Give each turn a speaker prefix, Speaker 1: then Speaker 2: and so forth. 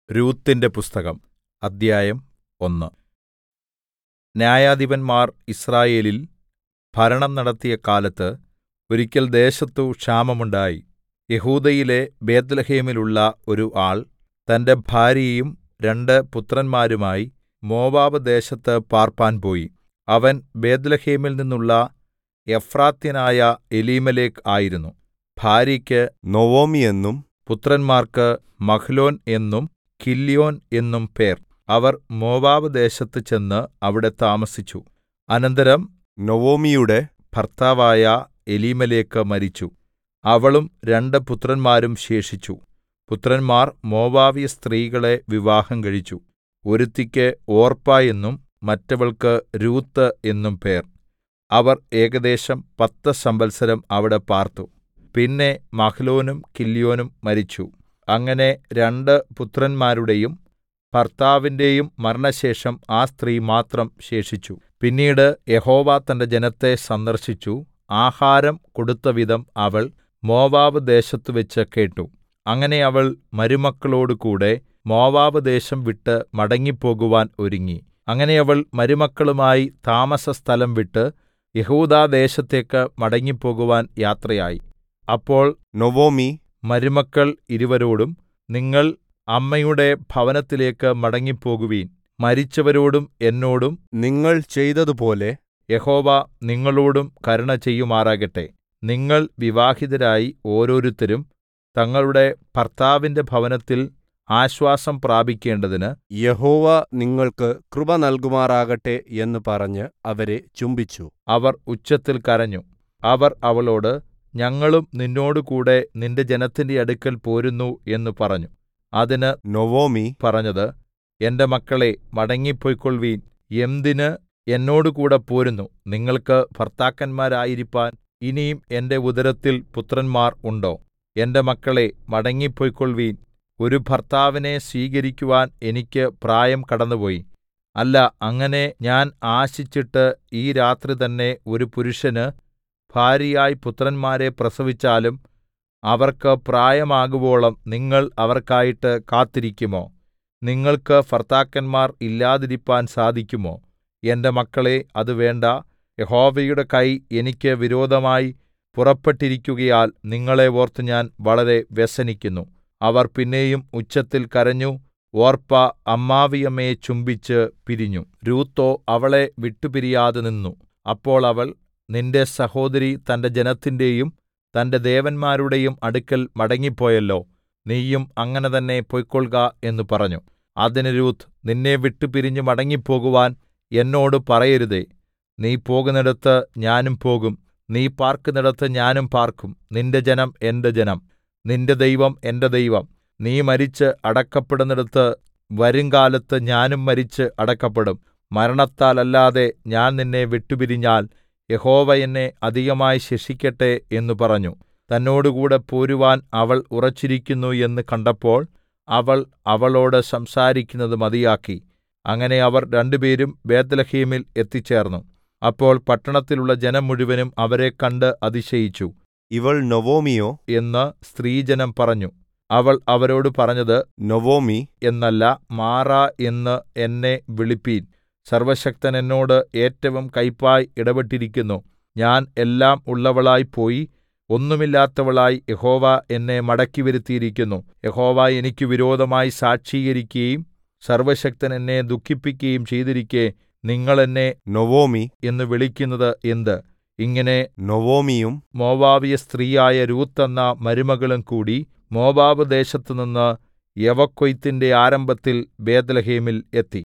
Speaker 1: രൂത്തിന്റെ പുസ്തകം അദ്ധ്യായം 1. ന്യായാധിപന്മാർ യിസ്രായേലിൽ ഭരണം നടത്തിയ കാലത്ത് ഒരിക്കൽ ദേശത്തു ക്ഷാമമുണ്ടായി. യെഹൂദയിലെ ബേത്ത്ലേഹേമിലുള്ള ഒരു ആൾ തന്റെ ഭാര്യയും 2 പുത്രന്മാരുമായി മോവാബ് ദേശത്ത് പാർപ്പാൻ പോയി. അവൻ ബേത്ത്ലേഹേമിൽ നിന്നുള്ള എഫ്രാത്യനായ എലീമേലെക്ക് ആയിരുന്നു. ഭാര്യയ്ക്ക്
Speaker 2: നൊവൊമി എന്നും
Speaker 1: പുത്രന്മാർക്ക് മഹ്ലോൻ എന്നും കില്യോൻ എന്നും പേർ. അവർ മോവാബ് ദേശത്ത് ചെന്ന് അവിടെ താമസിച്ചു. അനന്തരം
Speaker 2: നൊവൊമിയുടെ
Speaker 1: ഭർത്താവായ എലീമേലെക്ക് മരിച്ചു. അവളും 2 പുത്രന്മാരും ശേഷിച്ചു. പുത്രന്മാർ മോവാബ്യ സ്ത്രീകളെ വിവാഹം കഴിച്ചു. ഒരുത്തിക്ക് ഓർപ്പാ എന്നും മറ്റവൾക്ക് രൂത്ത് എന്നും പേർ. അവർ ഏകദേശം 10 സംവത്സരം അവിടെ പാർത്തു. പിന്നെ മഹ്ലോനും കില്യോനും മരിച്ചു. അങ്ങനെ 2 പുത്രന്മാരുടെയും ഭർത്താവിന്റെയും മരണശേഷം ആ സ്ത്രീ മാത്രം ശേഷിച്ചു. പിന്നീട് യഹോവ തന്റെ ജനത്തെ സന്ദർശിച്ചു. ആഹാരം കൊടുത്തവിധം അവൾ മോവാബ് ദേശത്തുവെച്ച് കേട്ടു. അങ്ങനെ അവൾ മരുമക്കളോടുകൂടെ മോവാബ് ദേശം വിട്ട് മടങ്ങിപ്പോകുവാൻ ഒരുങ്ങി. അങ്ങനെ അവൾ മരുമക്കളുമായി താമസസ്ഥലം വിട്ട് യെഹൂദാദേശത്തേക്ക് മടങ്ങിപ്പോകുവാൻ യാത്രയായി. അപ്പോൾ
Speaker 2: നൊവൊമി
Speaker 1: മരുമക്കൾ ഇരുവരോടും, നിങ്ങൾ അമ്മയുടെ ഭവനത്തിലേക്ക് മടങ്ങിപ്പോകുവിൻ. മരിച്ചവരോടും എന്നോടും
Speaker 2: നിങ്ങൾ ചെയ്തതുപോലെ
Speaker 1: യഹോവ നിങ്ങളോടും കരുണ ചെയ്യുമാറാകട്ടെ. നിങ്ങൾ വിവാഹിതരായി ഓരോരുത്തരും തങ്ങളുടെ ഭർത്താവിന്റെ ഭവനത്തിൽ ആശ്വാസം പ്രാപിക്കേണ്ടതിന്
Speaker 2: യഹോവ നിങ്ങൾക്ക് കൃപ നൽകുമാറാകട്ടെ എന്ന് പറഞ്ഞ് അവരെ ചുംബിച്ചു.
Speaker 1: അവർ ഉച്ചത്തിൽ കരഞ്ഞു. അവർ അവളോട്, ഞങ്ങളും നിന്നോടുകൂടെ നിന്റെ ജനത്തിന്റെ അടുക്കൽ പോരുന്നു എന്ന് പറഞ്ഞു. അതിന്
Speaker 2: നൊവൊമി
Speaker 1: പറഞ്ഞത്, എന്റെ മക്കളേ, മടങ്ങിപ്പൊയ്ക്കൊൾവിൻ. എന്തിന് എന്നോടുകൂടെ പോരുന്നു? നിങ്ങൾക്ക് ഭർത്താക്കന്മാരായിരിപ്പാൻ ഇനിയും എന്റെ ഉദരത്തിൽ പുത്രന്മാർ ഉണ്ടോ? എന്റെ മക്കളേ, മടങ്ങിപ്പൊയ്ക്കൊൾവിൻ. ഒരു ഭർത്താവിനെ സ്വീകരിക്കുവാൻ എനിക്ക് പ്രായം കടന്നുപോയി. അല്ല, അങ്ങനെ ഞാൻ ആശിച്ചിട്ട് ഈ രാത്രി തന്നെ ഒരു പുരുഷന് ഭാര്യയായി പുത്രന്മാരെ പ്രസവിച്ചാലും അവർക്ക് പ്രായമാകുവോളം നിങ്ങൾ അവർക്കായിട്ട് കാത്തിരിക്കുമോ? നിങ്ങൾക്ക് ഭർത്താക്കന്മാർ ഇല്ലാതിരിപ്പാൻ സാധിക്കുമോ? എന്റെ മക്കളേ, അത് വേണ്ട. യഹോവയുടെ കൈ എനിക്ക് വിരോധമായി പുറപ്പെട്ടിരിക്കുകയാൽ നിങ്ങളെ ഓർത്ത് ഞാൻ വളരെ വ്യസനിക്കുന്നു. അവർ പിന്നെയും ഉച്ചത്തിൽ കരഞ്ഞു. ഓർപ്പാ അമ്മാവിയമ്മയെ ചുംബിച്ച് പിരിഞ്ഞു. രൂത്തോ അവളെ വിട്ടുപിരിയാതെ നിന്നു. അപ്പോൾ അവൾ, നിന്റെ സഹോദരി തന്റെ ജനത്തിന്റെയും തന്റെ ദേവന്മാരുടെയും അടുക്കൽ മടങ്ങിപ്പോയല്ലോ. നീയും അങ്ങനെ തന്നെ പൊയ്ക്കൊൾക എന്ന് പറഞ്ഞു. അതിന് രൂത്ത്, നിന്നെ വിട്ടുപിരിഞ്ഞ് മടങ്ങിപ്പോകുവാൻ എന്നോട് പറയരുതേ. നീ പോകുന്നിടത്ത് ഞാനും പോകും, നീ പാർക്കുന്നിടത്ത് ഞാനും പാർക്കും. നിന്റെ ജനം എന്റെ ജനം, നിന്റെ ദൈവം എന്റെ ദൈവം. നീ മരിച്ച് അടക്കപ്പെടുന്നിടത്ത് വരുംകാലത്ത് ഞാനും മരിച്ച് അടക്കപ്പെടും. മരണത്താൽ അല്ലാതെ ഞാൻ നിന്നെ വിട്ടുപിരിഞ്ഞാൽ യഹോവ എന്നെ അധികമായി ശിക്ഷിക്കട്ടെ എന്ന് പറഞ്ഞു. തന്നോടുകൂടെ പോരുവാൻ അവൾ ഉറച്ചിരിക്കുന്നു എന്ന് കണ്ടപ്പോൾ അവൾ അവളോട് സംസാരിക്കുന്നത് മതിയാക്കി. അങ്ങനെ അവർ 2 പേരും ബേത്ത്ലേഹേമിൽ എത്തിച്ചേർന്നു. അപ്പോൾ പട്ടണത്തിലുള്ള ജനം മുഴുവനും അവരെ കണ്ട് അതിശയിച്ചു.
Speaker 2: ഇവൾ നൊവൊമിയോ
Speaker 1: എന്ന് സ്ത്രീജനം പറഞ്ഞു. അവൾ അവരോട് പറഞ്ഞത്,
Speaker 2: നൊവൊമി
Speaker 1: എന്നല്ല, മാറാ എന്ന് എന്നെ വിളിപ്പീൻ. സർവ്വശക്തൻ എന്നോട് ഏറ്റവും കയ്പായി ഇടപെട്ടിരിക്കുന്നു. ഞാൻ എല്ലാം ഉള്ളവളായി പോയി ഒന്നുമില്ലാത്തവളായി യഹോവ എന്നെ മടക്കി വരുത്തിയിരിക്കുന്നു. യഹോവ എനിക്ക് വിരോധമായി സാക്ഷീകരിക്കുകയും സർവ്വശക്തൻ എന്നെ ദുഃഖിപ്പിക്കുകയും ചെയ്തിരിക്കെ നിങ്ങൾ എന്നെ
Speaker 2: നൊവൊമി
Speaker 1: എന്ന് വിളിക്കുന്നത് എന്ത്? ഇങ്ങനെ
Speaker 2: നൊവൊമിയും
Speaker 1: മോവാബ്യ സ്ത്രീയായ രൂത്ത് എന്ന മരുമകളും കൂടി മോവാബ് ദേശത്തുനിന്ന് യവക്കൊയ്ത്തിന്റെ ആരംഭത്തിൽ ബേത്ത്ലേഹേമിൽ എത്തി.